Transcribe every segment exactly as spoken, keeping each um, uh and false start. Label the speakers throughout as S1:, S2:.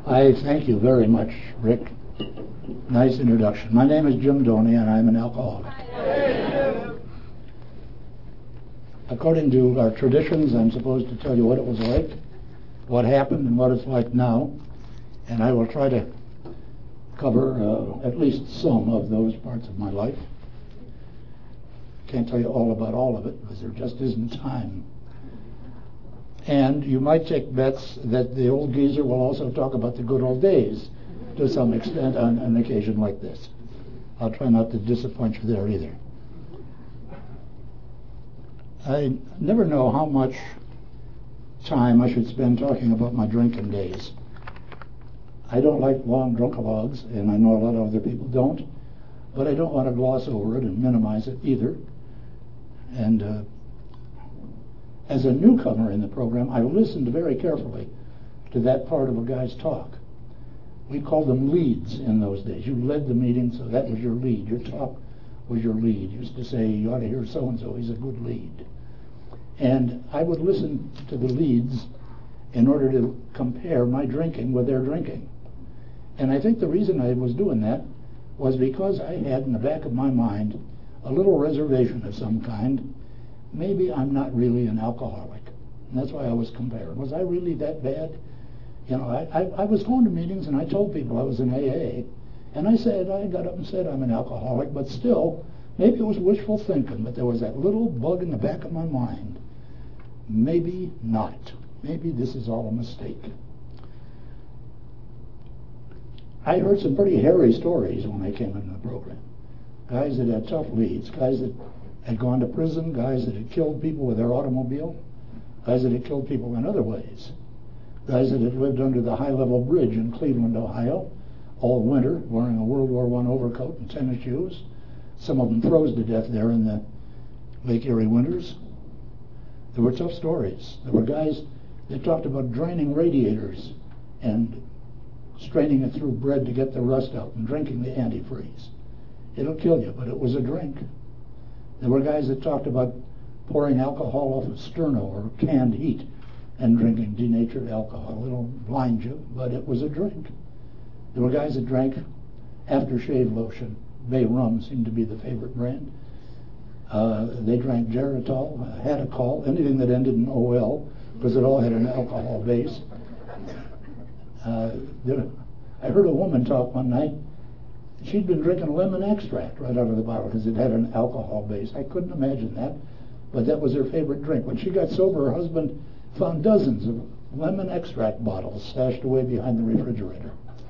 S1: I thank you very much, Rick. Nice introduction. My name is Jim Doney, and I'm an alcoholic. According to our traditions, I'm supposed to tell you what it was like, what happened, and what it's like now. And I will try to cover uh, at least some of those parts of my life. Can't tell you all about all of it, because there just isn't time. And you might take bets that the old geezer will also talk about the good old days to some extent on an occasion like this. I'll try not to disappoint you there either. I never know how much time I should spend talking about my drinking days. I don't like long drunkalogs, and I know a lot of other people don't, but I don't want to gloss over it and minimize it either. And uh, as a newcomer in the program, I listened very carefully to that part of a guy's talk. We called them leads in those days. You led the meeting, so that was your lead. Your talk was your lead. You used to say, you ought to hear so-and-so, he's a good lead. And I would listen to the leads in order to compare my drinking with their drinking. And I think the reason I was doing that was because I had in the back of my mind a little reservation of some kind. Maybe I'm not really an alcoholic. And that's why I was comparing. Was I really that bad? You know, I, I, I was going to meetings and I told people I was in A A. And I said, I got up and said I'm an alcoholic, but still, maybe it was wishful thinking, but there was that little bug in the back of my mind. Maybe not. Maybe this is all a mistake. I heard some pretty hairy stories when I came into the program. Guys that had tough leads, guys that had gone to prison, guys that had killed people with their automobile, guys that had killed people in other ways, guys that had lived under the high-level bridge in Cleveland, Ohio, all winter, wearing a World War One overcoat and tennis shoes. Some of them froze to death there in the Lake Erie winters. There were tough stories. There were guys that talked about draining radiators and straining it through bread to get the rust out and drinking the antifreeze. It'll kill you, but it was a drink. There were guys that talked about pouring alcohol off of sterno or canned heat and drinking denatured alcohol. It'll blind you, but it was a drink. There were guys that drank aftershave lotion. Bay Rum seemed to be the favorite brand. Uh, they drank Geritol, uh, Hadacol, anything that ended in O L, because it all had an alcohol base. Uh, there, I heard a woman talk one night. She'd been drinking lemon extract right out of the bottle because it had an alcohol base. I couldn't imagine that, but that was her favorite drink. When she got sober, her husband found dozens of lemon extract bottles stashed away behind the refrigerator.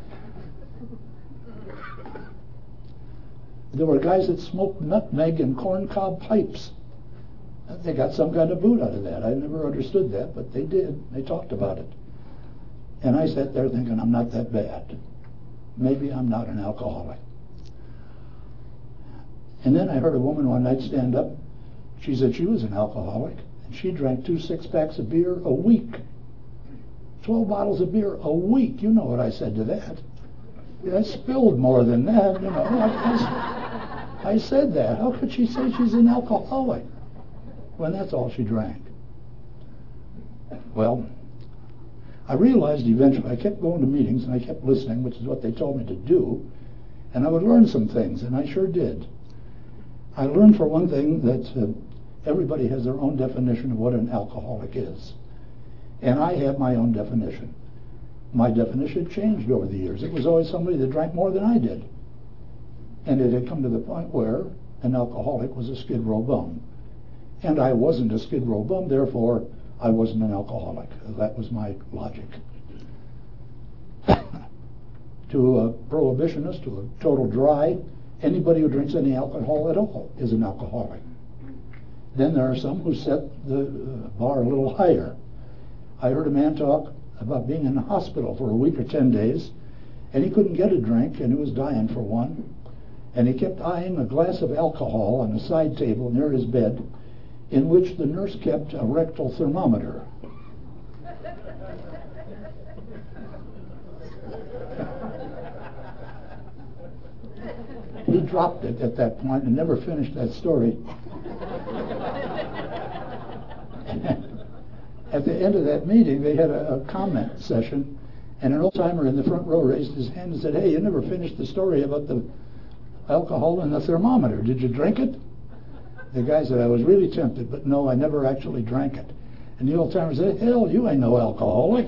S1: There were guys that smoked nutmeg and corncob pipes. They got some kind of boot out of that. I never understood that, but they did. They talked about it. And I sat there thinking, I'm not that bad. Maybe I'm not an alcoholic. And then I heard a woman one night stand up. She said she was an alcoholic, and she drank two six-packs of beer a week. Twelve bottles of beer a week. You know what I said to that. I spilled more than that, you know. I, I, I said that. How could she say she's an alcoholic when that's all she drank? Well, I realized eventually, I kept going to meetings and I kept listening, which is what they told me to do, and I would learn some things, and I sure did. I learned, for one thing, that uh, everybody has their own definition of what an alcoholic is. And I have my own definition. My definition changed over the years. It was always somebody that drank more than I did. And it had come to the point where an alcoholic was a Skid Row bum. And I wasn't a Skid Row bum, therefore I wasn't an alcoholic. That was my logic. To a prohibitionist, to a total dry, anybody who drinks any alcohol at all is an alcoholic. Then there are some who set the bar a little higher. I heard a man talk about being in the hospital for a week or ten days, and he couldn't get a drink, and he was dying for one. And he kept eyeing a glass of alcohol on a side table near his bed, in which the nurse kept a rectal thermometer. He dropped it at that point and never finished that story. At the end of that meeting, they had a, a comment session, And an old-timer in the front row raised his hand and said, "Hey, you never finished the story about the alcohol in the thermometer. Did you drink it?" The guy said, "I was really tempted, but no, I never actually drank it." And the old-timer said, "Hell, you ain't no alcoholic."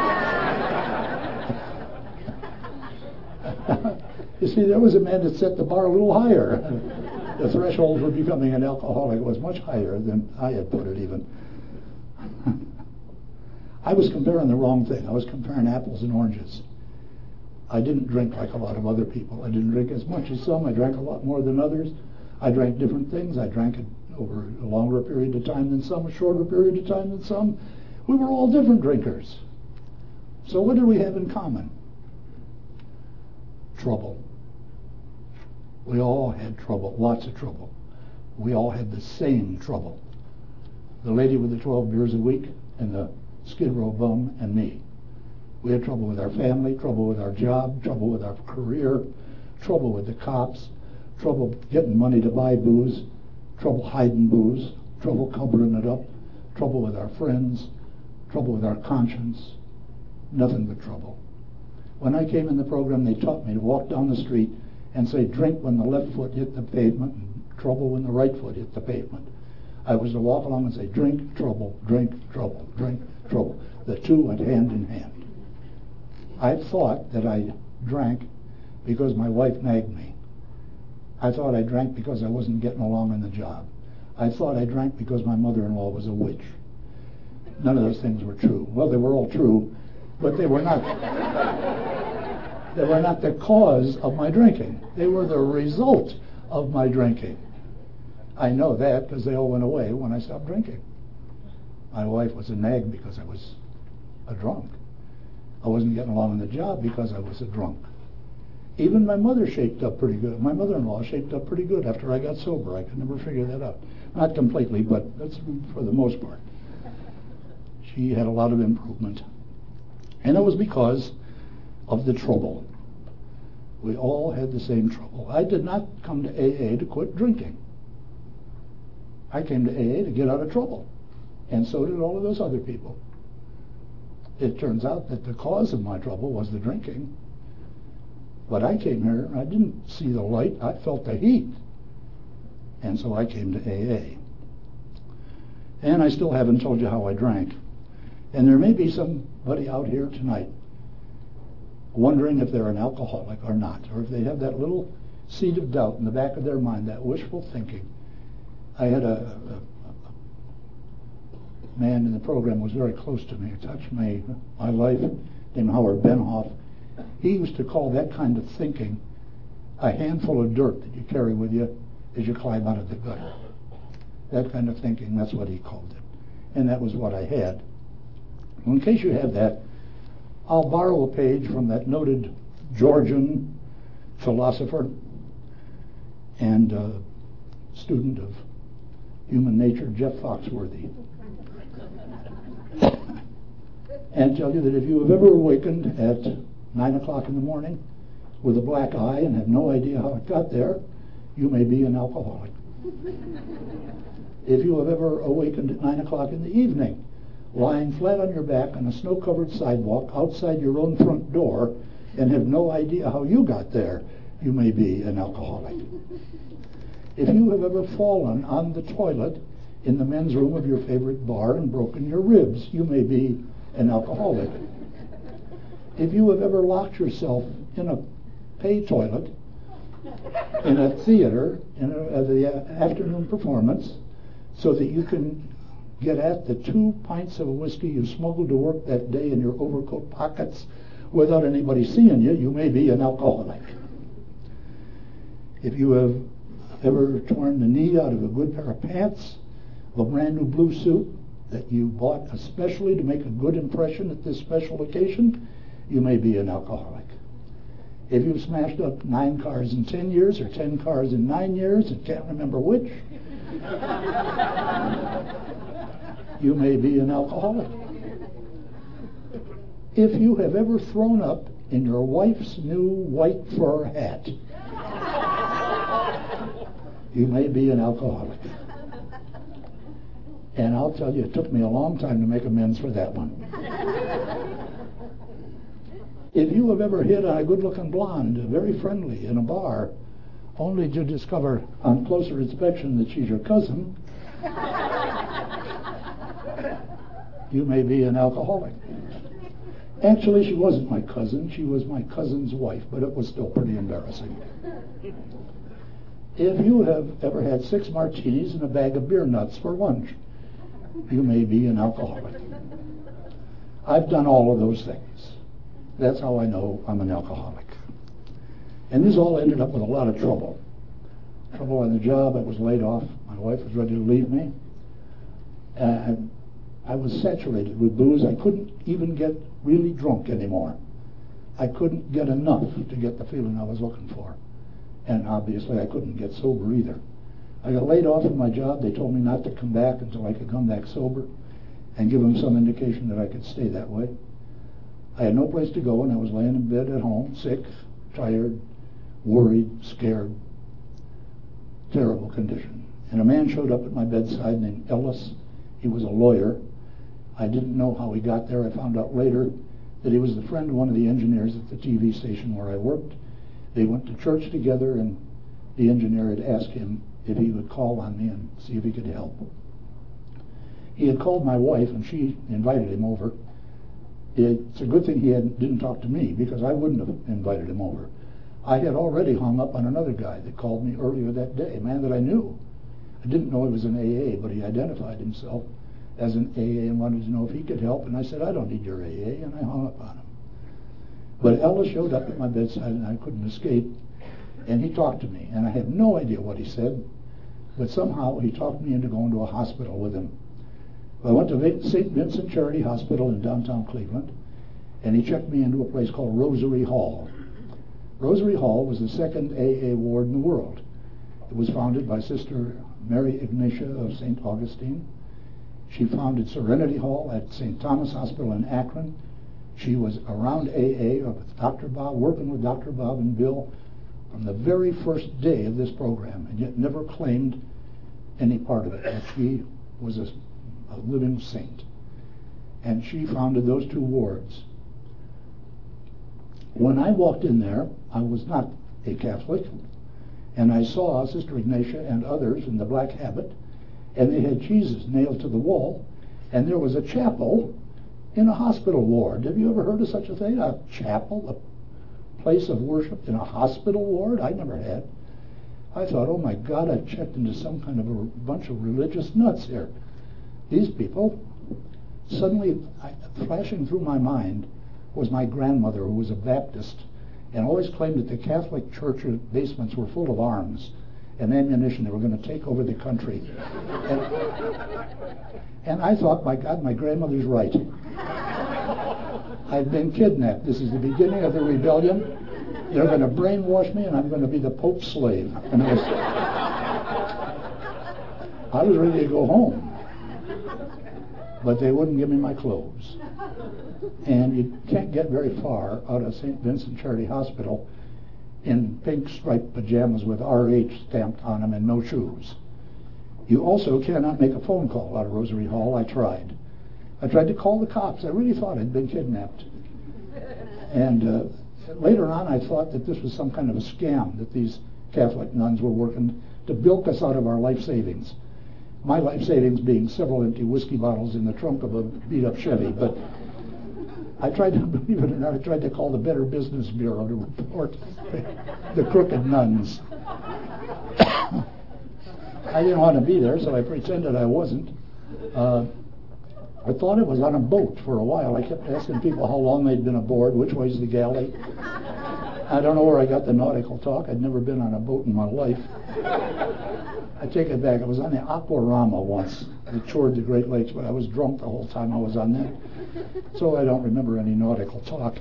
S1: You see, there was a man that set the bar a little higher. The threshold for becoming an alcoholic was much higher than I had put it even. I was comparing the wrong thing. I was comparing apples and oranges. I didn't drink like a lot of other people. I didn't drink as much as some. I drank a lot more than others. I drank different things. I drank it over a longer period of time than some, a shorter period of time than some. We were all different drinkers. So what did we have in common? Trouble. We all had trouble, lots of trouble. We all had the same trouble. The lady with the twelve beers a week and the Skid Row bum and me. We had trouble with our family, trouble with our job, trouble with our career, trouble with the cops, trouble getting money to buy booze, trouble hiding booze, trouble covering it up, trouble with our friends, trouble with our conscience, nothing but trouble. When I came in the program, they taught me to walk down the street and say, drink when the left foot hit the pavement, and trouble when the right foot hit the pavement. I was to walk along and say, drink, trouble, drink, trouble, drink, trouble. The two went hand in hand. I thought that I drank because my wife nagged me. I thought I drank because I wasn't getting along in the job. I thought I drank because my mother-in-law was a witch. None of those things were true. Well, they were all true, but they were not they were not the cause of my drinking. They were the result of my drinking. I know that because they all went away when I stopped drinking. My wife was a nag because I was a drunk. I wasn't getting along in the job because I was a drunk. Even my mother shaped up pretty good. My mother-in-law shaped up pretty good after I got sober. I could never figure that out. Not completely, but that's for the most part. She had a lot of improvement. And it was because of the trouble. We all had the same trouble. I did not come to A A to quit drinking. I came to A A to get out of trouble. And so did all of those other people. It turns out that the cause of my trouble was the drinking. But I came here, I didn't see the light, I felt the heat. And so I came to A A. And I still haven't told you how I drank. And there may be somebody out here tonight wondering if they're an alcoholic or not, or if they have that little seed of doubt in the back of their mind, that wishful thinking. I had a, a, a man in the program who was very close to me, touched my, my life, named Howard Benhoff. He used to call that kind of thinking a handful of dirt that you carry with you as you climb out of the gutter. That kind of thinking, that's what he called it. And that was what I had. Well, in case you have that, I'll borrow a page from that noted Georgian philosopher and uh, student of human nature, Jeff Foxworthy, and tell you that if you have ever awakened at nine o'clock in the morning with a black eye and have no idea how it got there, you may be an alcoholic. If you have ever awakened at nine o'clock in the evening, lying flat on your back on a snow-covered sidewalk outside your own front door and have no idea how you got there, you may be an alcoholic. If you have ever fallen on the toilet in the men's room of your favorite bar and broken your ribs, you may be an alcoholic. If you have ever locked yourself in a pay toilet in a theater in a, at the afternoon performance so that you can get at the two pints of whiskey you smuggled to work that day in your overcoat pockets without anybody seeing you, you may be an alcoholic. If you have ever torn the knee out of a good pair of pants, of a brand new blue suit that you bought especially to make a good impression at this special occasion, you may be an alcoholic. If you've smashed up nine cars in ten years or ten cars in nine years and can't remember which, you may be an alcoholic. If you have ever thrown up in your wife's new white fur hat, you may be an alcoholic. And I'll tell you, it took me a long time to make amends for that one. If you have ever hit on a good-looking blonde, very friendly, in a bar, only to discover on closer inspection that she's your cousin, you may be an alcoholic. Actually, she wasn't my cousin. She was my cousin's wife, but it was still pretty embarrassing. If you have ever had six martinis and a bag of beer nuts for lunch, you may be an alcoholic. I've done all of those things. That's how I know I'm an alcoholic. And this all ended up with a lot of trouble. Trouble on the job. I was laid off. My wife was ready to leave me. And I was saturated with booze. I couldn't even get really drunk anymore. I couldn't get enough to get the feeling I was looking for. And obviously I couldn't get sober either. I got laid off from my job. They told me not to come back until I could come back sober and give them some indication that I could stay that way. I had no place to go, and I was laying in bed at home, sick, tired, worried, scared, terrible condition. And a man showed up at my bedside named Ellis. He was a lawyer. I didn't know how he got there. I found out later that he was the friend of one of the engineers at the T V station where I worked. They went to church together, and the engineer had asked him if he would call on me and see if he could help. He had called my wife, and she invited him over. It's a good thing he hadn't, didn't talk to me, because I wouldn't have invited him over. I had already hung up on another guy that called me earlier that day, a man that I knew. I didn't know he was an A A, but he identified himself as an A A and wanted to know if he could help. And I said, I don't need your A A, and I hung up on him. But Ellis showed up at my bedside, and I couldn't escape. And he talked to me, and I have no idea what he said, but somehow he talked me into going to a hospital with him. I went to Saint Vincent Charity Hospital in downtown Cleveland, and he checked me into a place called Rosary Hall. Rosary Hall was the second A A ward in the world. It was founded by Sister Mary Ignatia of Saint Augustine. She founded Serenity Hall at Saint Thomas Hospital in Akron. She was around A A with Doctor Bob, working with Doctor Bob and Bill from the very first day of this program, and yet never claimed any part of it, that she was a, a living saint. And she founded those two wards. When I walked in there, I was not a Catholic, and I saw Sister Ignatia and others in the black habit, and they had Jesus nailed to the wall, and there was a chapel in a hospital ward. Have you ever heard of such a thing? A chapel, a place of worship in a hospital ward? I never had. I thought, oh my God, I've checked into some kind of a bunch of religious nuts here. These people, suddenly I, flashing through my mind was my grandmother, who was a Baptist, and always claimed that the Catholic Church basements were full of arms and ammunition. They were going to take over the country. And, and I thought, my God, my grandmother's right. I've been kidnapped. This is the beginning of the rebellion. They're going to brainwash me, and I'm going to be the Pope's slave. And I was, I was ready to go home. But they wouldn't give me my clothes. And you can't get very far out of Saint Vincent Charity Hospital in pink striped pajamas with R H stamped on them and no shoes. You also cannot make a phone call out of Rosary Hall. I tried. I tried to call the cops. I really thought I'd been kidnapped. And uh, later on I thought that this was some kind of a scam, that these Catholic nuns were working to bilk us out of our life savings. My life savings being several empty whiskey bottles in the trunk of a beat-up Chevy. But I tried to, believe it or not, I tried to call the Better Business Bureau to report the crooked nuns. I didn't want to be there, so I pretended I wasn't. Uh, I thought it was on a boat for a while. I kept asking people how long they'd been aboard, which way's the galley. I don't know where I got the nautical talk. I'd never been on a boat in my life. I take it back. I was on the Aquarama once. It toured the Great Lakes, but I was drunk the whole time I was on that. So I don't remember any nautical talk.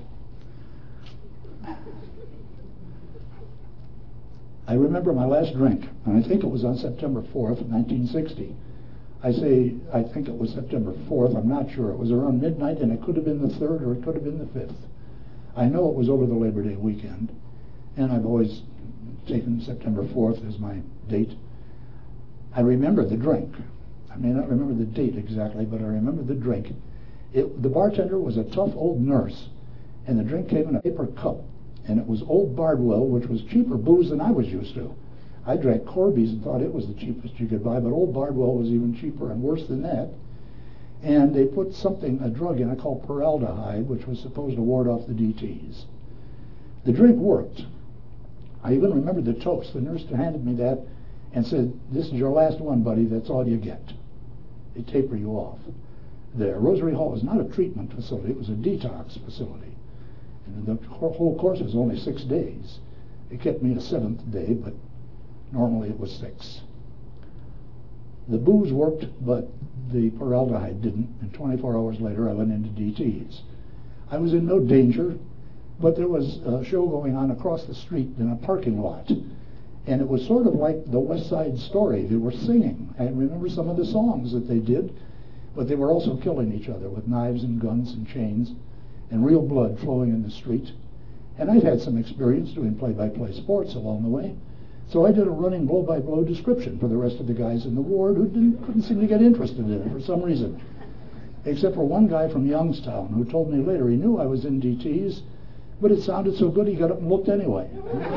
S1: I remember my last drink, and I think it was on September fourth, nineteen sixty. I say, I think it was September fourth, I'm not sure. It was around midnight, and it could have been the third or it could have been the fifth. I know it was over the Labor Day weekend, and I've always taken September fourth as my date. I remember the drink. I may not remember the date exactly, but I remember the drink. It, the bartender was a tough old nurse, and the drink came in a paper cup, and it was Old Bardwell, which was cheaper booze than I was used to. I drank Corby's and thought it was the cheapest you could buy, but Old Bardwell was even cheaper and worse than that. And they put something, a drug in it called peraldehyde, which was supposed to ward off the D Ts. The drink worked. I even remember the toast. The nurse handed me that and said, "This is your last one, buddy. That's all you get. They taper you off." There, Rosary Hall was not a treatment facility. It was a detox facility. And the whole course was only six days. It kept me a seventh day, but normally it was six. The booze worked, but the peraldehyde didn't, and twenty-four hours later I went into D Ts. I was in no danger, but there was a show going on across the street in a parking lot, and it was sort of like the West Side Story. They were singing. I remember some of the songs that they did, but they were also killing each other with knives and guns and chains and real blood flowing in the street. And I'd had some experience doing play-by-play sports along the way, so I did a running blow-by-blow description for the rest of the guys in the ward who didn't, couldn't seem to get interested in it for some reason, except for one guy from Youngstown who told me later he knew I was in D Ts, but it sounded so good he got up and looked anyway.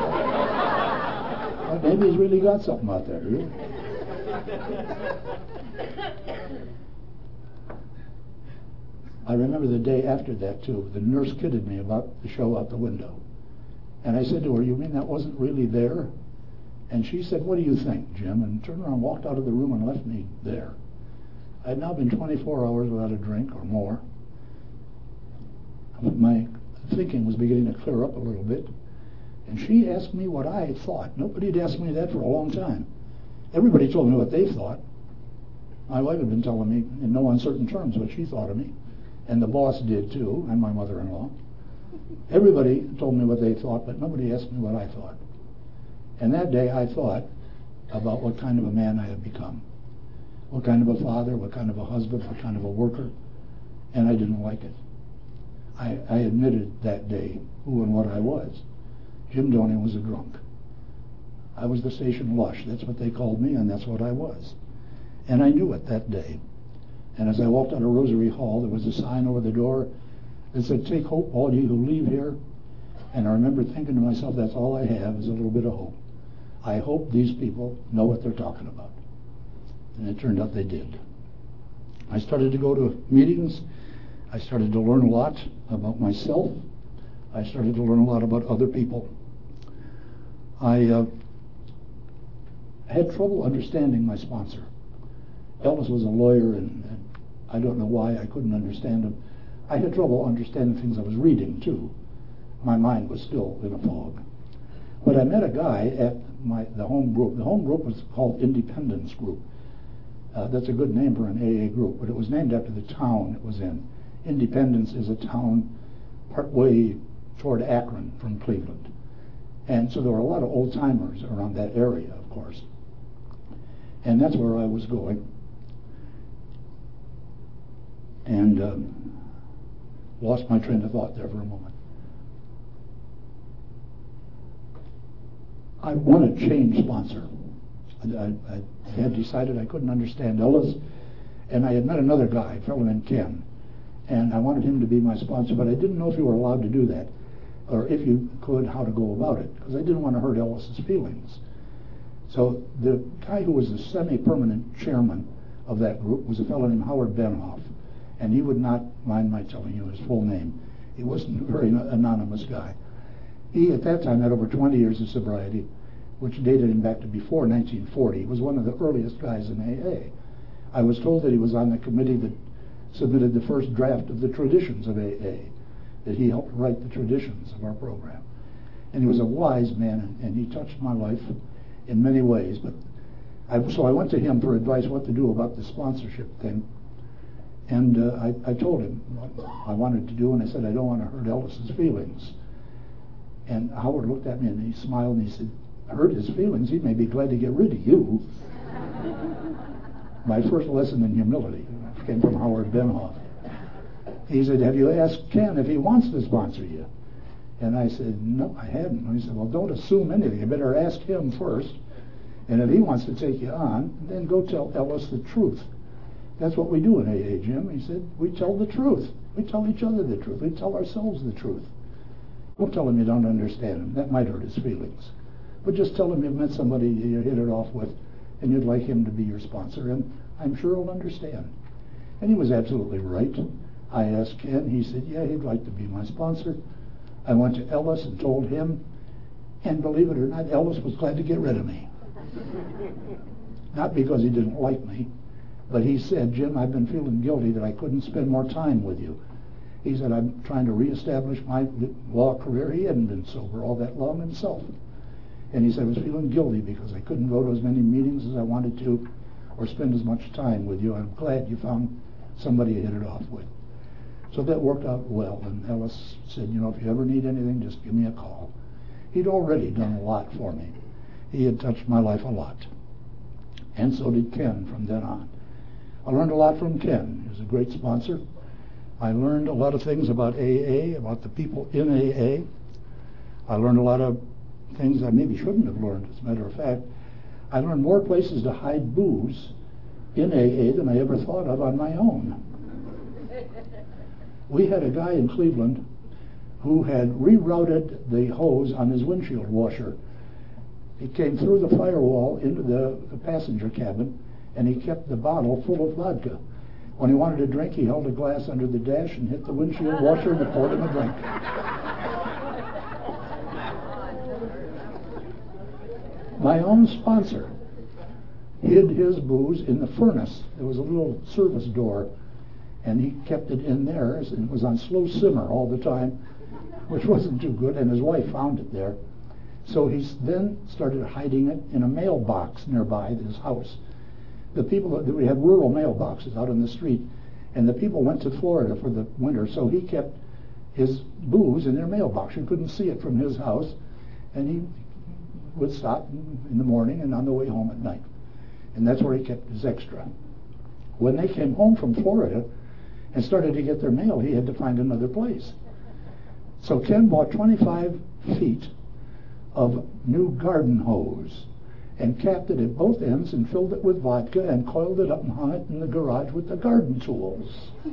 S1: Well, maybe he's really got something out there, really. I remember the day after that, too. The nurse kidded me about the show out the window. And I said to her, "You mean that wasn't really there?" And she said, "What do you think, Jim?" And turned around, walked out of the room, and left me there. I had now been twenty-four hours without a drink or more. My thinking was beginning to clear up a little bit. And she asked me what I thought. Nobody had asked me that for a long time. Everybody told me what they thought. My wife had been telling me in no uncertain terms what she thought of me. And the boss did too, and my mother-in-law. Everybody told me what they thought, but nobody asked me what I thought. And that day I thought about what kind of a man I had become. What kind of a father, what kind of a husband, what kind of a worker. And I didn't like it. I, I admitted that day who and what I was. Jim Donian was a drunk. I was the station lush. That's what they called me, and that's what I was. And I knew it that day. And as I walked out of Rosary Hall, there was a sign over the door that said, "Take hope, all ye who leave here." And I remember thinking to myself, that's all I have is a little bit of hope. I hope these people know what they're talking about. And it turned out they did. I started to go to meetings. I started to learn a lot about myself. I started to learn a lot about other people. I uh, had trouble understanding my sponsor. Ellis was a lawyer, and, and I don't know why I couldn't understand him. I had trouble understanding things I was reading, too. My mind was still in a fog. But I met a guy at my the home group. The home group was called Independence Group. Uh, that's a good name for an A A group, but it was named after the town it was in. Independence is a town partway toward Akron from Cleveland. And so there were a lot of old-timers around that area, of course. And that's where I was going. And um, lost my train of thought there for a moment. I wanted to change sponsor. I, I, I had decided I couldn't understand Ellis, and I had met another guy, a fellow named Ken, and I wanted him to be my sponsor, but I didn't know if you were allowed to do that, or if you could, how to go about it, because I didn't want to hurt Ellis's feelings. So the guy who was the semi-permanent chairman of that group was a fellow named Howard Benhoff, and he would not mind my telling you his full name. He wasn't a very anonymous guy. He, at that time, had over twenty years of sobriety, which dated him back to before nineteen forty. He was one of the earliest guys in A A. I was told that he was on the committee that submitted the first draft of the traditions of A A, that he helped write the traditions of our program. And he was a wise man, and, and he touched my life in many ways. But I, so I went to him for advice what to do about the sponsorship thing. And uh, I, I told him what I wanted to do, and I said, I don't want to hurt Ellis's feelings. And Howard looked at me and he smiled and he said, hurt his feelings? He may be glad to get rid of you. My first lesson in humility came from Howard Benhoff. He said, have you asked Ken if he wants to sponsor you? And I said, no, I hadn't. And he said, well, don't assume anything. You better ask him first. And if he wants to take you on, then go tell Ellis the truth. That's what we do in A A, Jim. He said, we tell the truth. We tell each other the truth. We tell ourselves the truth. Don't tell him you don't understand him. That might hurt his feelings. But just tell him you've met somebody you hit it off with and you'd like him to be your sponsor, and I'm sure he'll understand. And he was absolutely right. I asked Ken. He said, yeah, he'd like to be my sponsor. I went to Ellis and told him, and believe it or not, Ellis was glad to get rid of me. Not because he didn't like me, but he said, Jim, I've been feeling guilty that I couldn't spend more time with you. He said, I'm trying to reestablish my law career. He hadn't been sober all that long himself. And he said, I was feeling guilty because I couldn't go to as many meetings as I wanted to or spend as much time with you. I'm glad you found somebody to hit it off with. So that worked out well. And Ellis said, you know, if you ever need anything, just give me a call. He'd already done a lot for me. He had touched my life a lot. And so did Ken from then on. I learned a lot from Ken. He was a great sponsor. I learned a lot of things about A A, about the people in A A. I learned a lot of things I maybe shouldn't have learned, as a matter of fact. I learned more places to hide booze in A A than I ever thought of on my own. We had a guy in Cleveland who had rerouted the hose on his windshield washer. It came through the firewall into the, the passenger cabin, and he kept the bottle full of vodka. When he wanted a drink, he held a glass under the dash and hit the windshield washer and it poured him a drink. My own sponsor hid his booze in the furnace. There was a little service door, and he kept it in there, and it was on slow simmer all the time, which wasn't too good, and his wife found it there. So he then started hiding it in a mailbox nearby his house. The people, we had rural mailboxes out on the street, and the people went to Florida for the winter, so he kept his booze in their mailbox. You couldn't see it from his house, and he would stop in the morning and on the way home at night. And that's where he kept his extra. When they came home from Florida and started to get their mail, he had to find another place. So Ken bought twenty-five feet of new garden hose and capped it at both ends and filled it with vodka and coiled it up and hung it in the garage with the garden tools.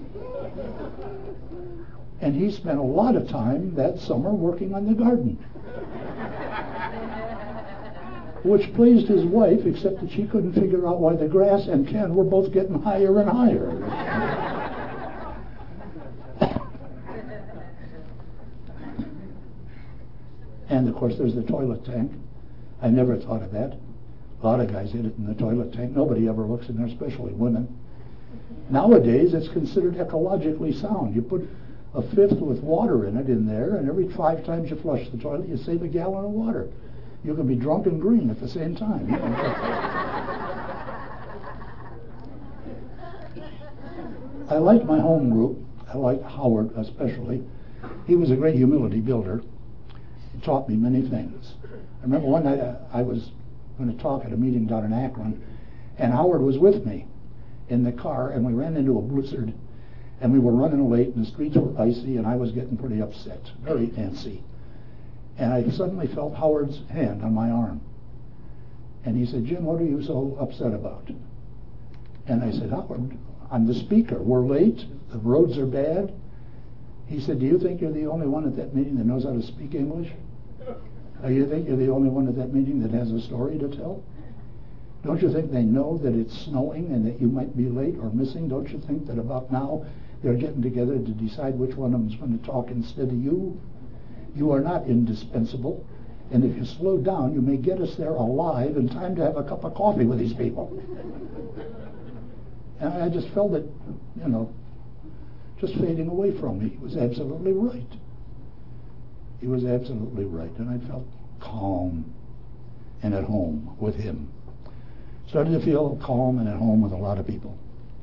S1: And he spent a lot of time that summer working on the garden, which pleased his wife, except that she couldn't figure out why the grass and Ken were both getting higher and higher. And, of course, there's the toilet tank. I never thought of that. A lot of guys hit it in the toilet tank. Nobody ever looks in there, especially women. Nowadays, it's considered ecologically sound. You put a fifth with water in it in there, and every five times you flush the toilet, you save a gallon of water. You can be drunk and green at the same time. I like my home group. I like Howard especially. He was a great humility builder. He taught me many things. I remember one night I, I was going to talk at a meeting down in Akron, and Howard was with me in the car, and we ran into a blizzard, and we were running late, and the streets were icy, and I was getting pretty upset, very antsy. And I suddenly felt Howard's hand on my arm. And he said, Jim, what are you so upset about? And I said, Howard, I'm the speaker. We're late. The roads are bad. He said, do you think you're the only one at that meeting that knows how to speak English? Do you think you're the only one at that meeting that has a story to tell? Don't you think they know that it's snowing and that you might be late or missing? Don't you think that about now they're getting together to decide which one of them is going to talk instead of you? You are not indispensable. And if you slow down, you may get us there alive in time to have a cup of coffee with these people. And I just felt it, you know, just fading away from me. He was absolutely right. He was absolutely right. And I felt calm and at home with him. Started to feel calm and at home with a lot of people.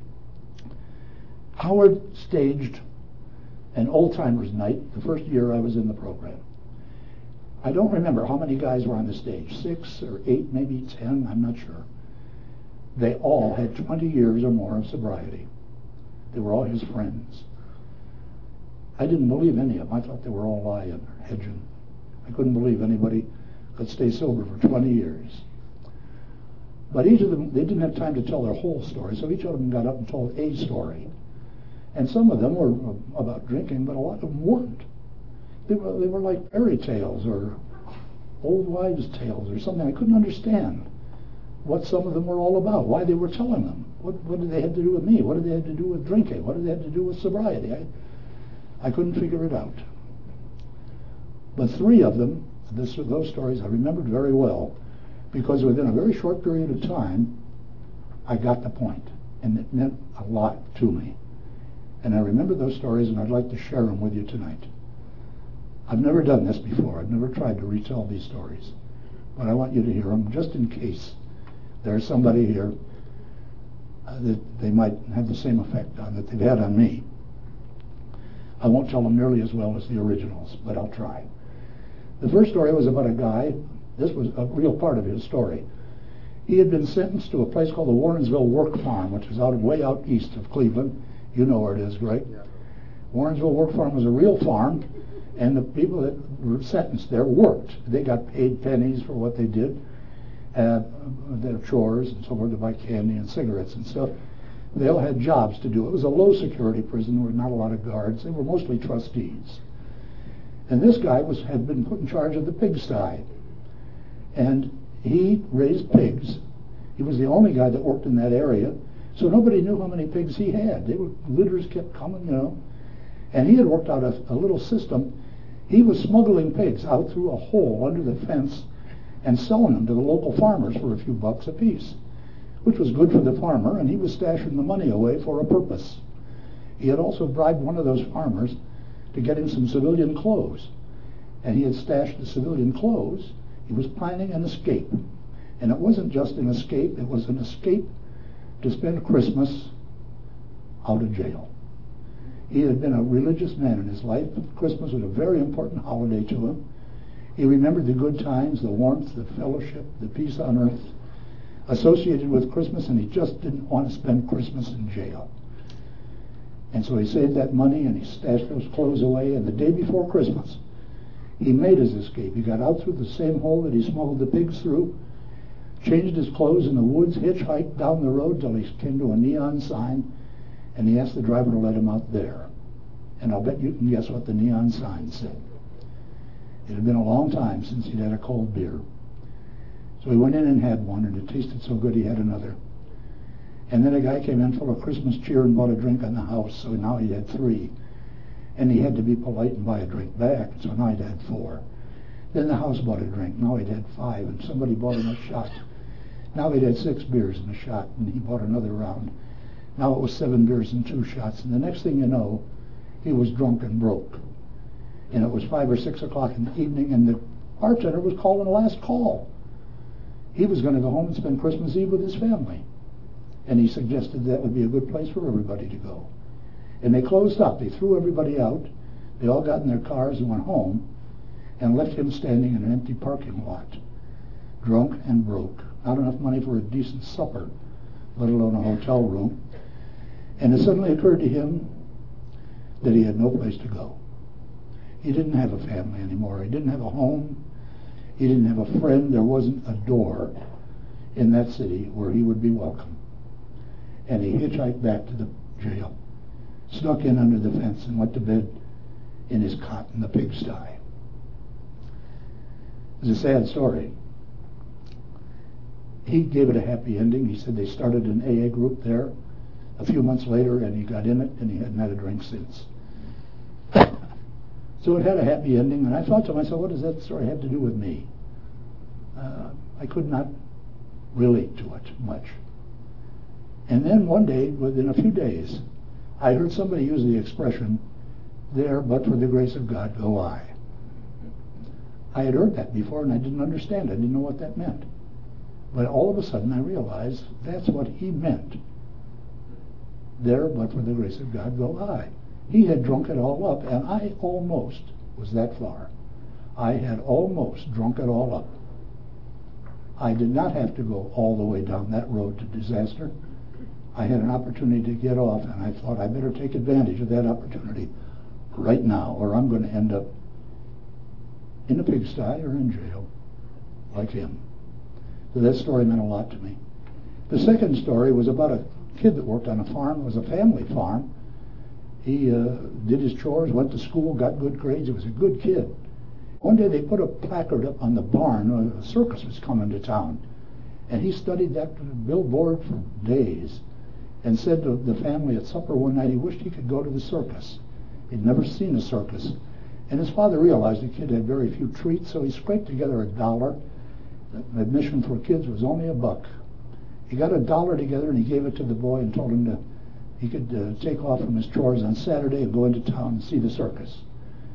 S1: Howard staged an old-timers night the first year I was in the program. I don't remember how many guys were on the stage, six or eight, maybe ten, I'm not sure. They all had twenty years or more of sobriety. They were all his friends. I didn't believe any of them. I thought they were all lying or hedging. I couldn't believe anybody could stay sober for twenty years. But each of them, they didn't have time to tell their whole story, so each of them got up and told a story. And some of them were about drinking, but a lot of them weren't. they were, they were like fairy tales or old wives' tales or something. I couldn't understand what some of them were all about, why they were telling them. What, what did they have to do with me? What did they have to do with drinking? What did they have to do with sobriety? I, I couldn't figure it out. But three of them, this, those stories I remembered very well, because within a very short period of time, I got the point, and it meant a lot to me. And I remember those stories, and I'd like to share them with you tonight. I've never done this before. I've never tried to retell these stories. But I want you to hear them just in case there's somebody here uh, that they might have the same effect on that they've had on me. I won't tell them nearly as well as the originals, but I'll try. The first story was about a guy. This was a real part of his story. He had been sentenced to a place called the Warrensville Work Farm, which is out way out east of Cleveland. You know where it is, Greg. Yeah. Warrensville Work Farm was a real farm, and the people that were sentenced there worked. They got paid pennies for what they did, uh, their chores and so forth, to buy candy and cigarettes and stuff. They all had jobs to do. It was a low-security prison. There were not a lot of guards. They were mostly trustees. And this guy was had been put in charge of the pigsty. And he raised pigs. He was the only guy that worked in that area, so nobody knew how many pigs he had. They were, litters kept coming, you know. And he had worked out a, a little system. He was smuggling pigs out through a hole under the fence and selling them to the local farmers for a few bucks apiece, which was good for the farmer, and he was stashing the money away for a purpose. He had also bribed one of those farmers to get him some civilian clothes, and he had stashed the civilian clothes. He was planning an escape, and it wasn't just an escape, it was an escape to spend Christmas out of jail. He had been a religious man in his life. Christmas was a very important holiday to him. He remembered the good times, the warmth, the fellowship, the peace on earth associated with Christmas, and he just didn't want to spend Christmas in jail. And so he saved that money and he stashed those clothes away, and the day before Christmas, he made his escape. He got out through the same hole that he smuggled the pigs through, changed his clothes in the woods, hitchhiked down the road till he came to a neon sign, and he asked the driver to let him out there. And I'll bet you can guess what the neon sign said. It had been a long time since he'd had a cold beer. So he went in and had one, and it tasted so good he had another. And then a guy came in full of Christmas cheer and bought a drink on the house, so now he had three. And he had to be polite and buy a drink back, so now he'd had four. Then the house bought a drink, now he'd had five, and somebody bought him a shot. Now he'd had six beers and a shot, and he bought another round. Now it was seven beers and two shots, and the next thing you know, he was drunk and broke. And it was five or six o'clock in the evening, and the bartender was calling the last call. He was going to go home and spend Christmas Eve with his family. And he suggested that would be a good place for everybody to go. And they closed up. They threw everybody out. They all got in their cars and went home and left him standing in an empty parking lot, drunk and broke. Not enough money for a decent supper, let alone a hotel room. And it suddenly occurred to him that he had no place to go. He didn't have a family anymore. He didn't have a home. He didn't have a friend. There wasn't a door in that city where he would be welcome. And he hitchhiked back to the jail, snuck in under the fence, and went to bed in his cot in the pigsty. It's a sad story. He gave it a happy ending. He said they started an A A group there a few months later, and he got in it, and he hadn't had a drink since. So it had a happy ending, and I thought to myself, what does that story have to do with me? Uh, I could not relate to it much. And then one day, within a few days, I heard somebody use the expression, there but for the grace of God go I. I had heard that before, and I didn't understand it. I didn't know what that meant. But all of a sudden I realized that's what he meant. There but for the grace of God go I. He had drunk it all up, and I almost was that far. I had almost drunk it all up. I did not have to go all the way down that road to disaster. I had an opportunity to get off, and I thought I better take advantage of that opportunity right now, or I'm going to end up in a pigsty or in jail like him. So that story meant a lot to me. The second story was about a kid that worked on a farm. It was a family farm. He uh, did his chores, went to school, got good grades. He was a good kid. One day they put a placard up on the barn. Uh, a circus was coming to town. And he studied that billboard for days and said to the family at supper one night he wished he could go to the circus. He'd never seen a circus. And his father realized the kid had very few treats, so he scraped together a dollar. The admission for kids was only a buck. He got a dollar together and he gave it to the boy and told him to he could uh, take off from his chores on Saturday and go into town and see the circus.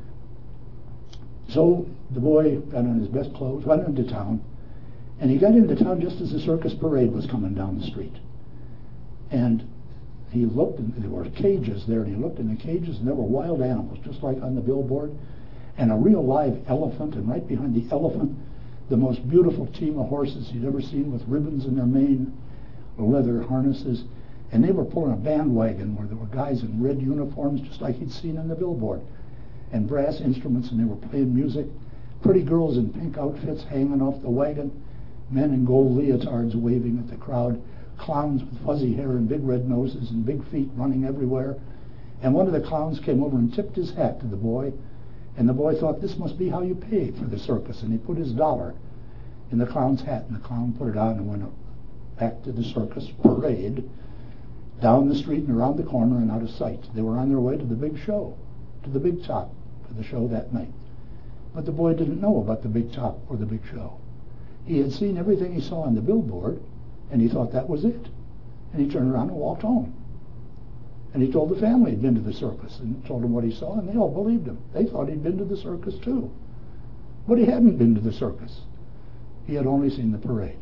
S1: So the boy got on his best clothes, went into town, and he got into town just as the circus parade was coming down the street. And he looked, and there were cages there, and he looked in the cages, and there were wild animals, just like on the billboard, and a real live elephant, and right behind the elephant, the most beautiful team of horses he'd ever seen with ribbons in their mane, leather harnesses, and they were pulling a bandwagon where there were guys in red uniforms, just like he'd seen on the billboard, and brass instruments, and they were playing music, pretty girls in pink outfits hanging off the wagon, men in gold leotards waving at the crowd, clowns with fuzzy hair and big red noses and big feet running everywhere. And one of the clowns came over and tipped his hat to the boy, and the boy thought, this must be how you pay for the circus, and he put his dollar in the clown's hat, and the clown put it on and went back to the circus parade, down the street and around the corner and out of sight. They were on their way to the big show, to the big top for the show that night. But the boy didn't know about the big top or the big show. He had seen everything he saw on the billboard, and he thought that was it. And he turned around and walked home. And he told the family he'd been to the circus and told them what he saw, and they all believed him. They thought he'd been to the circus too. But he hadn't been to the circus. He had only seen the parade.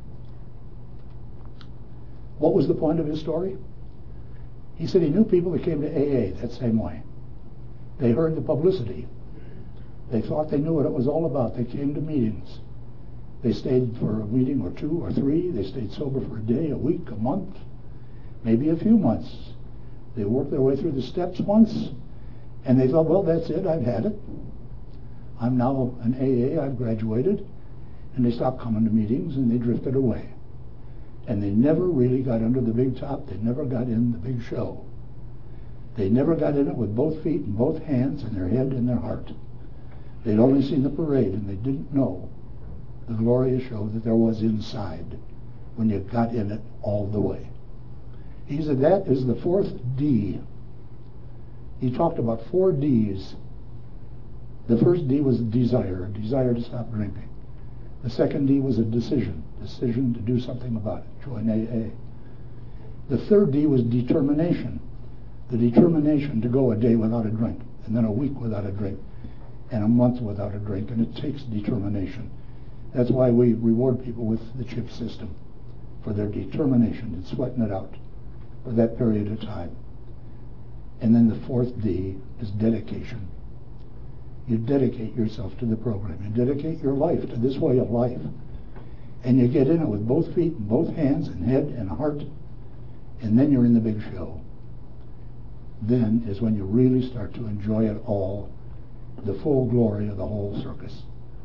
S1: What was the point of his story? He said he knew people that came to A A that same way. They heard the publicity. They thought they knew what it was all about. They came to meetings. They stayed for a meeting or two or three. They stayed sober for a day, a week, a month, maybe a few months. They worked their way through the steps once, and they thought, well, that's it. I've had it. I'm now an A A. I've graduated. And they stopped coming to meetings, and they drifted away. And they never really got under the big top. They never got in the big show. They never got in it with both feet and both hands and their head and their heart. They'd only seen the parade, and they didn't know the glorious show that there was inside when you got in it all the way. He said that is the fourth D. He talked about four D's. The first D was desire, a desire to stop drinking. The second D was a decision, decision to do something about it, join A A. The third D was determination, the determination to go a day without a drink, and then a week without a drink, and a month without a drink, and it takes determination. That's why we reward people with the CHIP system, for their determination and sweating it out for that period of time. And then the fourth D is dedication. You dedicate yourself to the program. You dedicate your life to this way of life. And you get in it with both feet and both hands and head and heart, and then you're in the big show. Then is when you really start to enjoy it all, the full glory of the whole circus.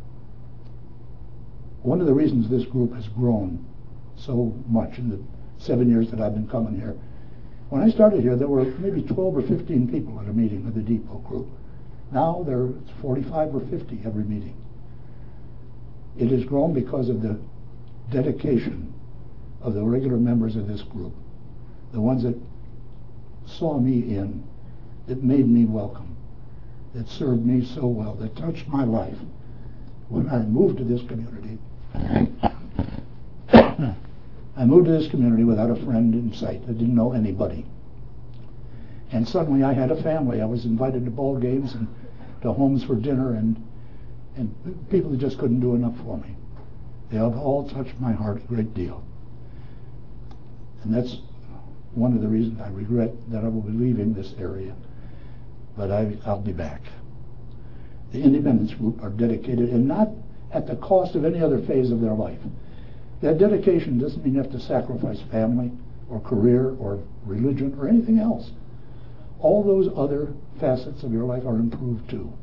S1: One of the reasons this group has grown so much in the seven years that I've been coming here, when I started here, there were maybe twelve or fifteen people at a meeting of the Depot group. Now there are forty-five or fifty every meeting. It has grown because of the dedication of the regular members of this group, the ones that saw me in, that made me welcome, that served me so well, that touched my life. When I moved to this community, I moved to this community without a friend in sight. I didn't know anybody. And suddenly I had a family. I was invited to ball games and to homes for dinner, and and people just couldn't do enough for me. They have all touched my heart a great deal. And that's one of the reasons I regret that I will be leaving this area. But I, I'll be back. The Independence Group are dedicated, and not at the cost of any other phase of their life. That dedication doesn't mean you have to sacrifice family or career or religion or anything else. All those other facets of your life are improved too.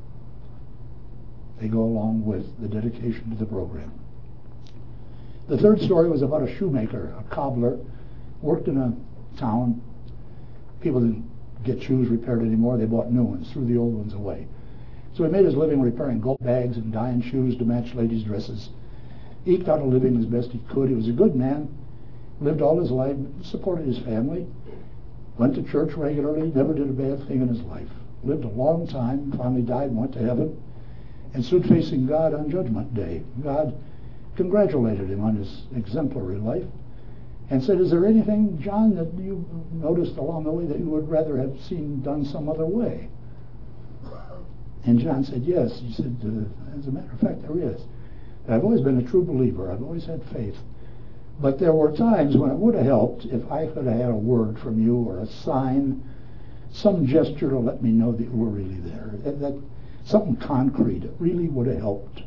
S1: They go along with the dedication to the program. The third story was about a shoemaker, a cobbler, worked in a town. People didn't get shoes repaired anymore. They bought new ones, threw the old ones away. So he made his living repairing gold bags and dyeing shoes to match ladies' dresses. Eked out a living as best he could. He was a good man, lived all his life, supported his family, went to church regularly, never did a bad thing in his life. Lived a long time, finally died and went to heaven, and stood facing God on Judgment Day. God congratulated him on his exemplary life and said, "Is there anything, John, that you noticed along the way that you would rather have seen done some other way?" And John said, "Yes." He said, uh, "As a matter of fact, there is. I've always been a true believer. I've always had faith. But there were times when it would have helped if I could have had a word from you or a sign, some gesture to let me know that you were really there. That, that something concrete. It really would have helped."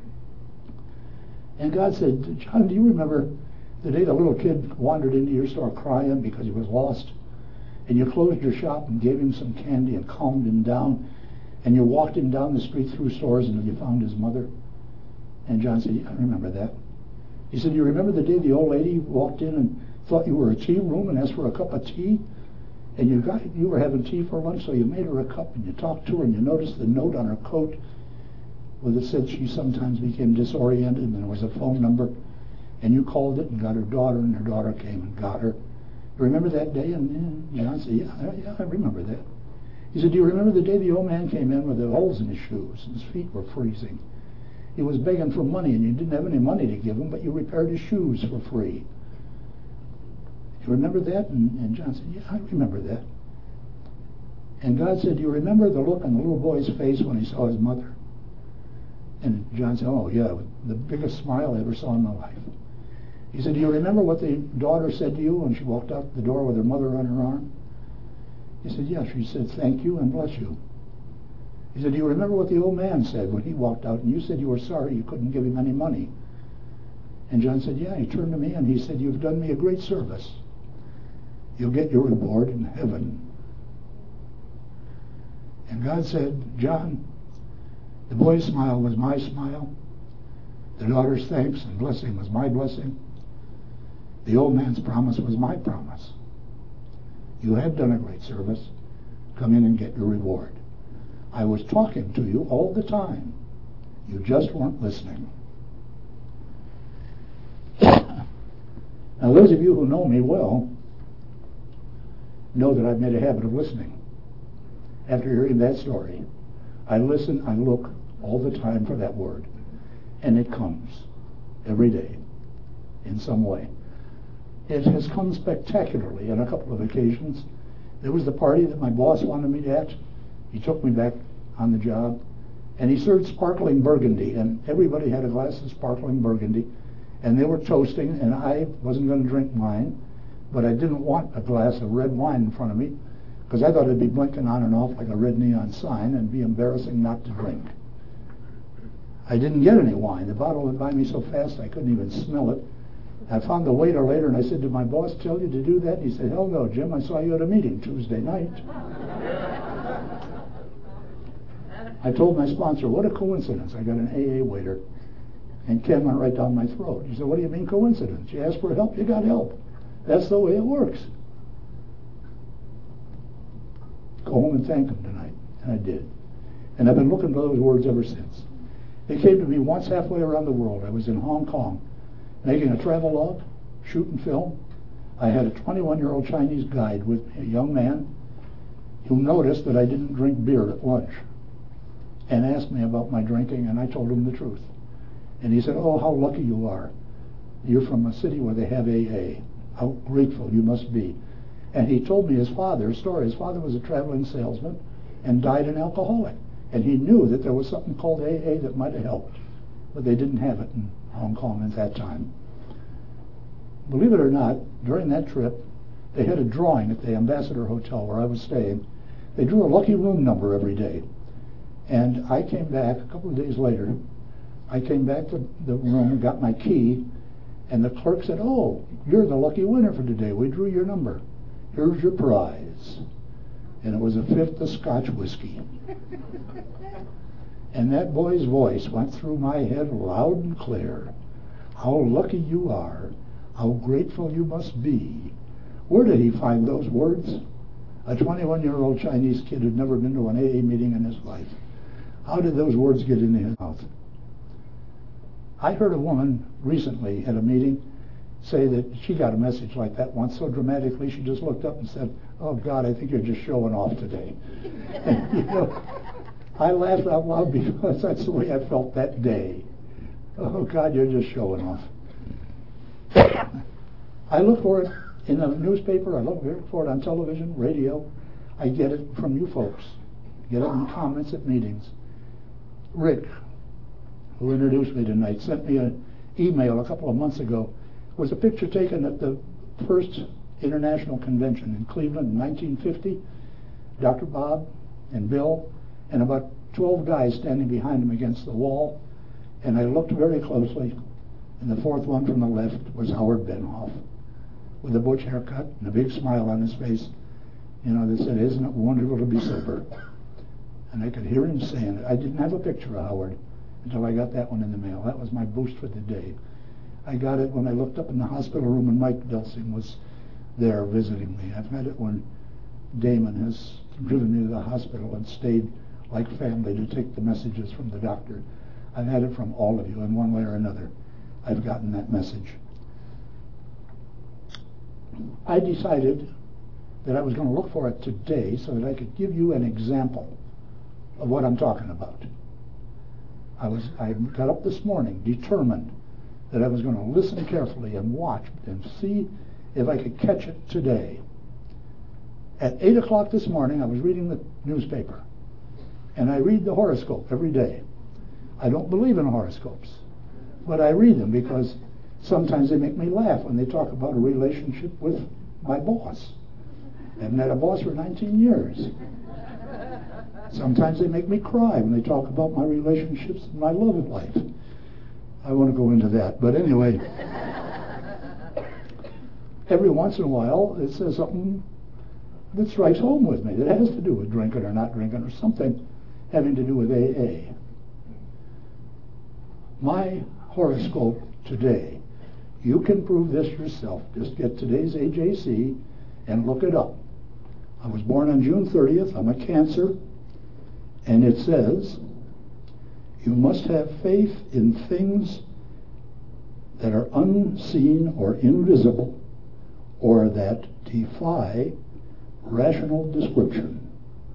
S1: And God said, "John, do you remember the day the little kid wandered into your store crying because he was lost? And you closed your shop and gave him some candy and calmed him down, and you walked him down the street through stores until you found his mother?" And John said, "Yeah, I remember that." He said, "You remember the day the old lady walked in and thought you were a tea room and asked for a cup of tea? And you got you were having tea for lunch, so you made her a cup and you talked to her and you noticed the note on her coat where it said she sometimes became disoriented and there was a phone number, and you called it and got her daughter, and her daughter came and got her. You remember that day?" And, and John said, yeah, yeah, I remember that." He said, "Do you remember the day the old man came in with the holes in his shoes and his feet were freezing? He was begging for money and you didn't have any money to give him, but you repaired his shoes for free. You remember that?" And, and John said, "Yeah, I remember that." And God said, "Do you remember the look on the little boy's face when he saw his mother?" And John said, "Oh, yeah, the biggest smile I ever saw in my life." He said, "Do you remember what the daughter said to you when she walked out the door with her mother on her arm?" He said, "Yeah." She said, "Thank you and bless you." He said, "Do you remember what the old man said when he walked out and you said you were sorry you couldn't give him any money?" And John said, "Yeah." He turned to me and he said, "You've done me a great service. You'll get your reward in heaven." And God said, "John, the boy's smile was my smile. The daughter's thanks and blessing was my blessing. The old man's promise was my promise. You have done a great service. Come in and get your reward. I was talking to you all the time. You just weren't listening." Now, those of you who know me well know that I've made a habit of listening. After hearing that story, I listen, I look all the time for that word. And it comes every day in some way. It has come spectacularly on a couple of occasions. There was the party that my boss wanted me at. He took me back on the job, and he served sparkling burgundy, and everybody had a glass of sparkling burgundy, and they were toasting, and I wasn't going to drink mine, but I didn't want a glass of red wine in front of me, because I thought it'd be blinking on and off like a red neon sign and be embarrassing not to drink. I didn't get any wine. The bottle went by me so fast I couldn't even smell it. I found the waiter later, and I said, "Did my boss tell you to do that?" And he said, "Hell no, Jim. I saw you at a meeting Tuesday night." I told my sponsor, "What a coincidence. I got an A A waiter." And Ken went right down my throat. He said, "What do you mean coincidence? You asked for help, you got help. That's the way it works. Go home and thank him tonight." And I did. And I've been looking for those words ever since. They came to me once halfway around the world. I was in Hong Kong making a travel log, shooting film. I had a twenty-one-year-old Chinese guide with me, a young man who noticed that I didn't drink beer at lunch and asked me about my drinking, and I told him the truth. And he said, "Oh, how lucky you are. You're from a city where they have A A. How grateful you must be." And he told me his father's story. His father was a traveling salesman and died an alcoholic. And he knew that there was something called A A that might have helped, but they didn't have it in Hong Kong at that time. Believe it or not, during that trip, they had a drawing at the Ambassador Hotel where I was staying. They drew a lucky room number every day. And I came back a couple of days later. I came back to the room and got my key, and the clerk said, "Oh, you're the lucky winner for today. We drew your number. Here's your prize." And it was a fifth of Scotch whiskey. And that boy's voice went through my head loud and clear. How lucky you are. How grateful you must be. Where did he find those words? A twenty-one-year-old Chinese kid who'd never been to an A A meeting in his life. How did those words get into his mouth? I heard a woman recently at a meeting say that she got a message like that once so dramatically she just looked up and said, "Oh God, I think you're just showing off today." And, you know, I laughed out loud because that's the way I felt that day. Oh God, you're just showing off. I look for it in a newspaper, I look for it on television, radio. I get it from you folks. Get it in comments at meetings. Rick, who introduced me tonight, sent me an email a couple of months ago. It was a picture taken at the first international convention in Cleveland in nineteen fifty. Doctor Bob and Bill and about twelve guys standing behind him against the wall. And I looked very closely, and the fourth one from the left was Howard Benhoff, with a butch haircut and a big smile on his face. You know, they said, "Isn't it wonderful to be sober?" And I could hear him saying it. I didn't have a picture of Howard until I got that one in the mail. That was my boost for the day. I got it when I looked up in the hospital room and Mike Delsing was there visiting me. I've had it when Damon has driven me to the hospital and stayed like family to take the messages from the doctor. I've had it from all of you in one way or another. I've gotten that message. I decided that I was going to look for it today so that I could give you an example of what I'm talking about. I was I got up this morning determined that I was going to listen carefully and watch and see if I could catch it today. At eight o'clock this morning, I was reading the newspaper, and I read the horoscope every day. I don't believe in horoscopes, but I read them because sometimes they make me laugh when they talk about a relationship with my boss. I haven't had a boss for nineteen years. Sometimes they make me cry when they talk about my relationships and my love life. I won't go into that, but anyway, every once in a while it says something that strikes home with me that has to do with drinking or not drinking or something having to do with A A. My horoscope today, you can prove this yourself. Just get today's A J C and look it up. I was born on June thirtieth. I'm a Cancer. And it says, you must have faith in things that are unseen or invisible or that defy rational description.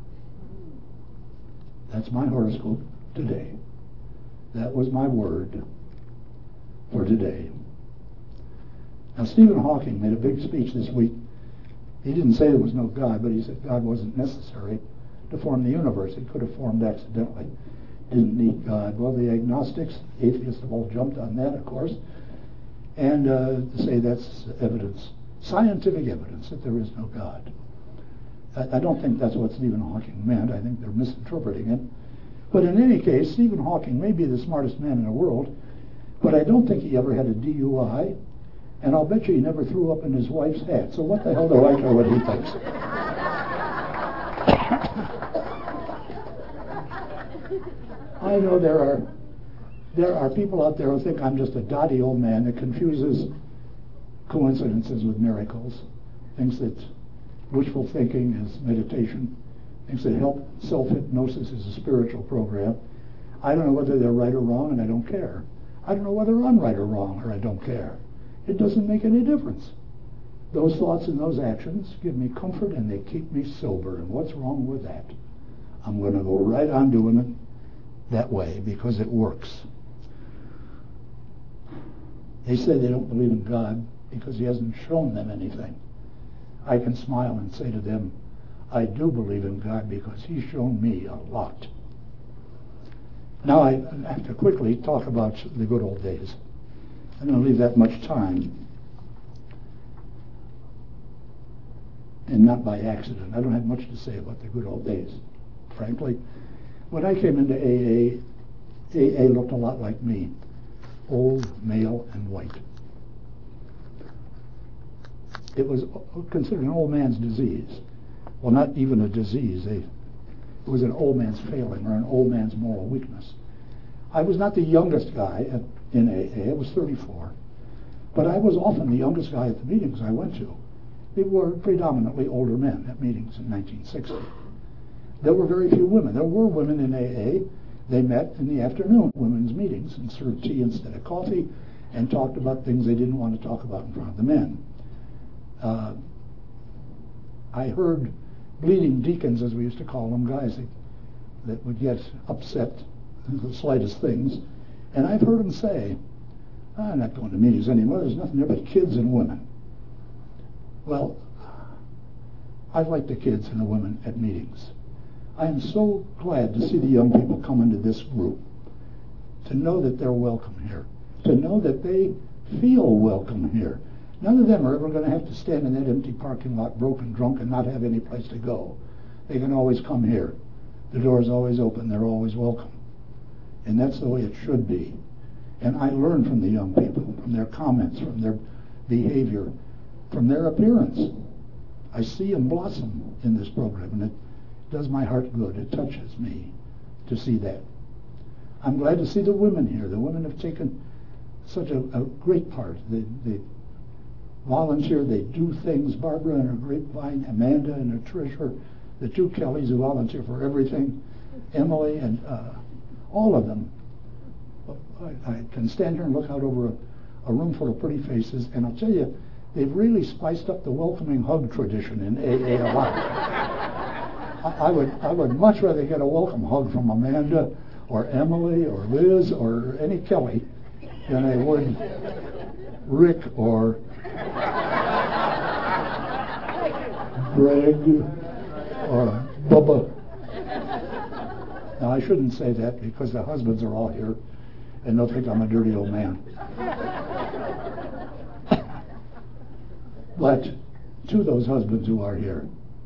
S1: That's my horoscope today. That was my word for today. Now, Stephen Hawking made a big speech this week. He didn't say there was no God, but he said God wasn't necessary to form the universe. It could have formed accidentally. Didn't need God. Well, the agnostics, atheists have all jumped on that, of course, and uh, to say that's evidence, scientific evidence that there is no God. I, I don't think that's what Stephen Hawking meant. I think they're misinterpreting it. But in any case, Stephen Hawking may be the smartest man in the world, but I don't think he ever had a D U I, and I'll bet you he never threw up in his wife's hat. So what the hell do I care what he thinks? I know there are there are people out there who think I'm just a dotty old man that confuses coincidences with miracles, thinks that wishful thinking is meditation, thinks that help self-hypnosis is a spiritual program. I don't know whether they're right or wrong, and I don't care. I don't know whether I'm right or wrong, or I don't care. It doesn't make any difference. Those thoughts and those actions give me comfort, and they keep me sober. And what's wrong with that? I'm going to go right on doing it that way because it works. They say they don't believe in God because he hasn't shown them anything. I can smile and say to them, I do believe in God because he's shown me a lot. Now I have to quickly talk about the good old days. I don't leave that much time. And not by accident. I don't have much to say about the good old days, frankly. When I came into A A, A A looked a lot like me. Old, male, and white. It was considered an old man's disease. Well, not even a disease. It was an old man's failing or an old man's moral weakness. I was not the youngest guy at, in A A. I was thirty-four. But I was often the youngest guy at the meetings I went to. They were predominantly older men at meetings in nineteen sixty. There were very few women. There were women in A A. They met in the afternoon women's meetings and served tea instead of coffee and talked about things they didn't want to talk about in front of the men. Uh, I heard bleeding deacons, as we used to call them, guys that, that would get upset at the slightest things. And I've heard them say, I'm not going to meetings anymore. There's nothing there but kids and women. Well, I like the kids and the women at meetings. I am so glad to see the young people come into this group, to know that they're welcome here, to know that they feel welcome here. None of them are ever going to have to stand in that empty parking lot broken, drunk, and not have any place to go. They can always come here. The door is always open. They're always welcome. And that's the way it should be. And I learn from the young people, from their comments, from their behavior, from their appearance. I see them blossom in this program, and it does my heart good. It touches me to see that. I'm glad to see the women here. The women have taken such a, a great part. They, they volunteer, they do things. Barbara and her grapevine, Amanda and her treasurer, the two Kellys who volunteer for everything, Emily and uh, all of them. I, I can stand here and look out over a, a room full of pretty faces, and I'll tell you, they've really spiced up the welcoming hug tradition in A A a lot. I, I would I would much rather get a welcome hug from Amanda or Emily or Liz or any Kelly than I would Rick or Greg or Bubba. Now, I shouldn't say that because the husbands are all here and they'll think I'm a dirty old man. But to those husbands who are here,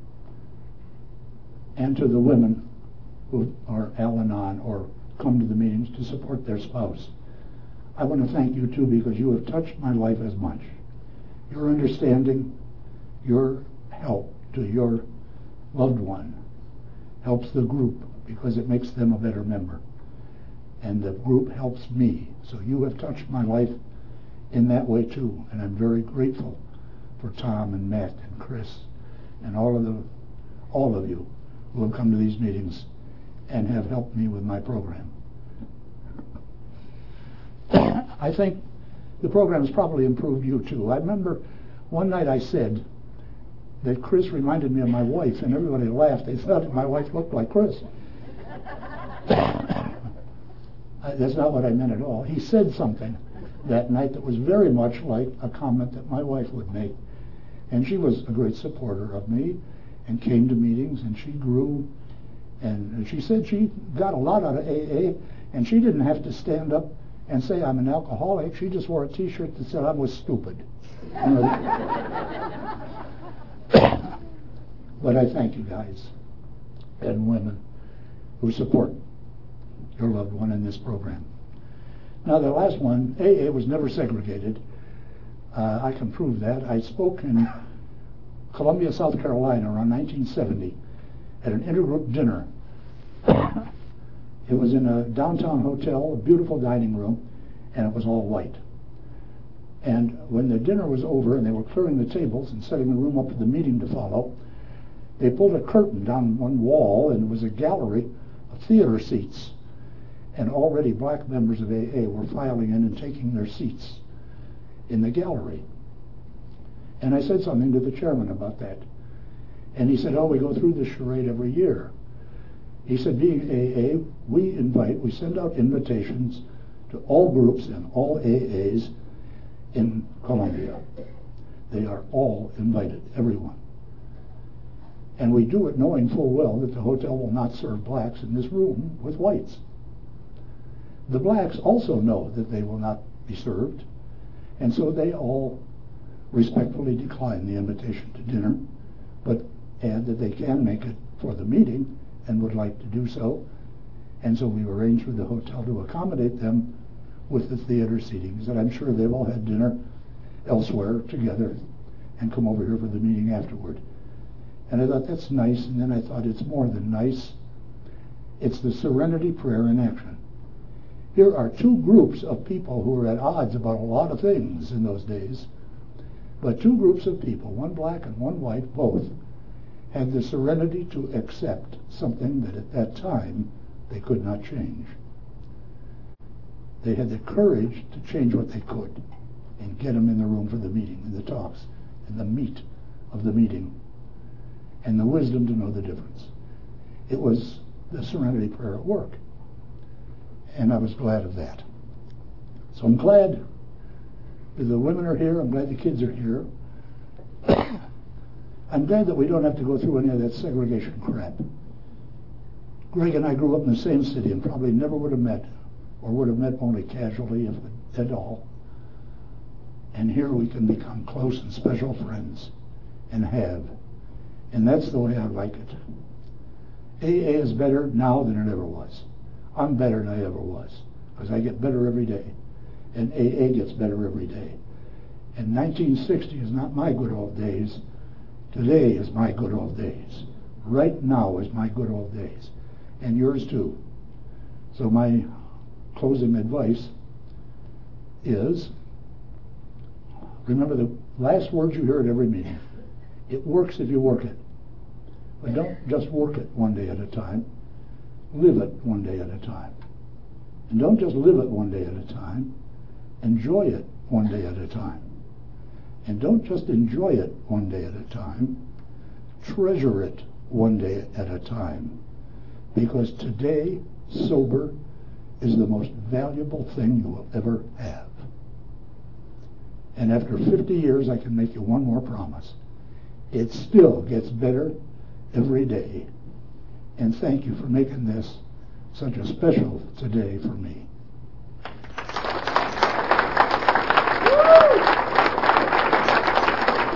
S1: and to the women who are Al-Anon or come to the meetings to support their spouse, I want to thank you too, because you have touched my life as much. Your understanding, your help to your loved one helps the group because it makes them a better member. And the group helps me. So you have touched my life in that way too. And I'm very grateful for Tom and Matt and Chris and all of the all of you who have come to these meetings and have helped me with my program. I think the program has probably improved you too. I remember one night I said that Chris reminded me of my wife, and everybody laughed. They thought my wife looked like Chris. That's not what I meant at all. He said something that night that was very much like a comment that my wife would make. And she was a great supporter of me and came to meetings, and she grew. And she said she got a lot out of A A, and she didn't have to stand up and say I'm an alcoholic. She just wore a T-shirt that said I was stupid. You know? But I thank you guys and women who support your loved one in this program. Now, the last one, A A was never segregated. Uh, I can prove that. I spoke in Columbia, South Carolina around nineteen seventy at an intergroup dinner. It was in a downtown hotel, a beautiful dining room, and it was all white. And when the dinner was over and they were clearing the tables and setting the room up for the meeting to follow, they pulled a curtain down one wall, and it was a gallery of theater seats. And already black members of A A were filing in and taking their seats in the gallery. And I said something to the chairman about that. And he said, oh, we go through this charade every year. He said, being A A, we invite, we send out invitations to all groups and all A As in Columbia. They are all invited, everyone. And we do it knowing full well that the hotel will not serve blacks in this room with whites. The blacks also know that they will not be served, and so they all respectfully decline the invitation to dinner, but add that they can make it for the meeting and would like to do so. And so we arranged with the hotel to accommodate them with the theater seatings, and I'm sure they've all had dinner elsewhere together and come over here for the meeting afterward. And I thought, that's nice, and then I thought, it's more than nice. It's the serenity prayer in action. Here are two groups of people who were at odds about a lot of things in those days, But two groups of people, one black and one white, both, had the serenity to accept something that at that time they could not change. They had the courage to change what they could and get them in the room for the meeting, and the talks, and the meat of the meeting, and the wisdom to know the difference. It was the Serenity Prayer at work, and I was glad of that. So I'm glad that the women are here. I'm glad the kids are here. I'm glad that we don't have to go through any of that segregation crap. Greg and I grew up in the same city and probably never would have met, or would have met only casually, if at all. And here we can become close and special friends, and have. And that's the way I like it. A A is better now than it ever was. I'm better than I ever was, because I get better every day. And A A gets better every day. And nineteen sixty is not my good old days. Today is my good old days. Right now is my good old days. And yours too. So my closing advice is, remember the last words you hear at every meeting. It works if you work it. But don't just work it one day at a time. Live it one day at a time. And don't just live it one day at a time. Enjoy it one day at a time. And don't just enjoy it one day at a time. Treasure it one day at a time. Because today, sober, is the most valuable thing you will ever have. And after fifty years, I can make you one more promise. It still gets better every day. And thank you for making this such a special today for me.